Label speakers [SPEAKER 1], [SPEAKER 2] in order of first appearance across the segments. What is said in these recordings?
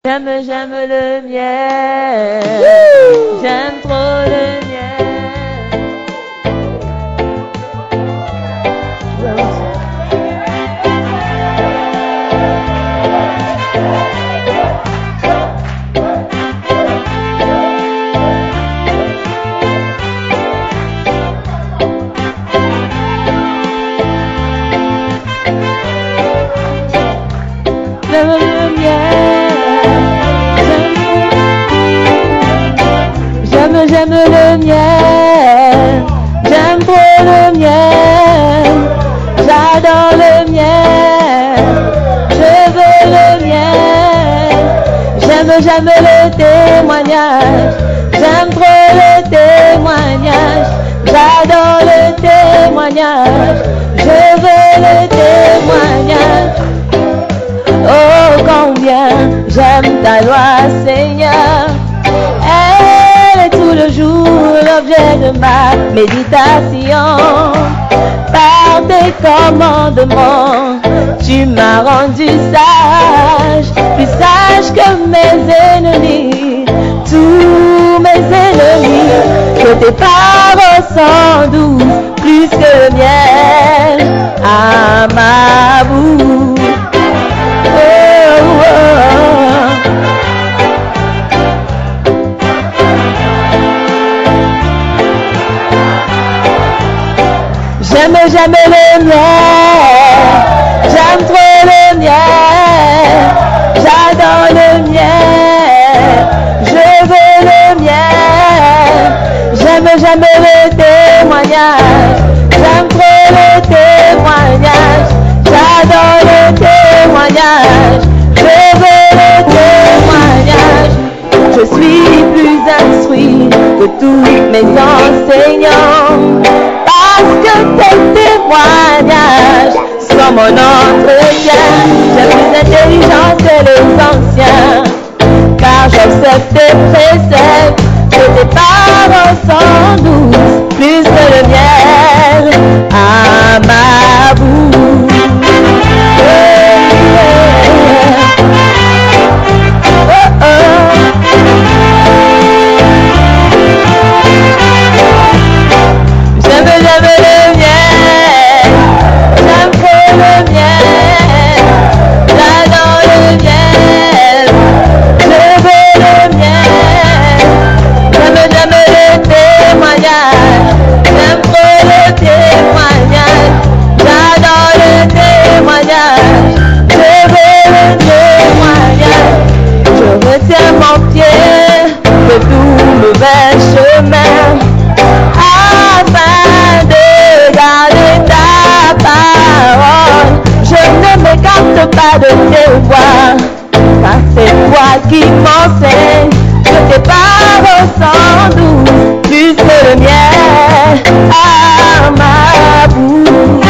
[SPEAKER 1] J'aime le miel. J'aime trop le miel. J'aime le miel. J'aime le miel, j'aime trop le miel, j'adore le miel, je veux le miel, j'aime le témoignage, j'aime trop le témoignage, j'adore le témoignage, je veux le témoignage. Oh combien j'aime ta loi Seigneur, elle est tout le jour l'objet de ma méditation. Par tes commandements, tu m'as rendu sage, plus sage que mes ennemis, tous mes ennemis, que tes paroles sont douces, plus que le miel à ma bouche. Oh, oh. J'aime le miel, j'aime trop le miel, j'adore le miel, je veux le miel, j'aime le témoignage, j'aime trop le témoignage, j'adore le témoignage, je veux le témoignage, je suis plus instruit que tous mes enseignants. Parce que tes témoignages sont mon entretien. J'ai plus d'intelligence que les anciens, car j'observe tes préceptes, que tes paroles sont douces, plus que le miel à ma bouche. Oh, oh. J'aime le miel, j'aime trop le miel, j'adore le miel, je veux le miel, j'aime le témoignage, j'aime trop le témoignage, j'adore le témoignage, je veux le témoignage, je retiens mon pied de tout mauvais chemin, afin de garder ta parole. Je ne m'écarte pas de tes voies, car c'est toi qui m'enseignes, que tes paroles sont douces, plus que le miel à ma bouche.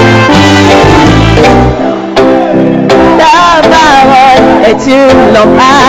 [SPEAKER 1] Ta parole est une lampe